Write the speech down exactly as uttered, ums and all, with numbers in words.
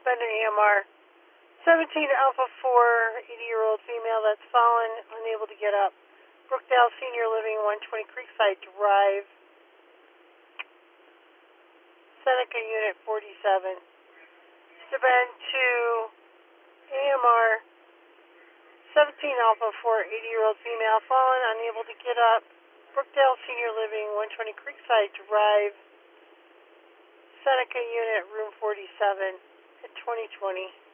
Bender E M R. seventeen Alpha four, eighty-year-old female that's fallen, unable to get up. Brookdale Senior Living, one twenty Creekside Drive. Seneca Unit forty-seven. Staben to A M R. seventeen Alpha four, eighty-year-old female fallen, unable to get up. Brookdale Senior Living, one twenty Creekside Drive. Seneca Unit, room forty-seven, at twenty twenty.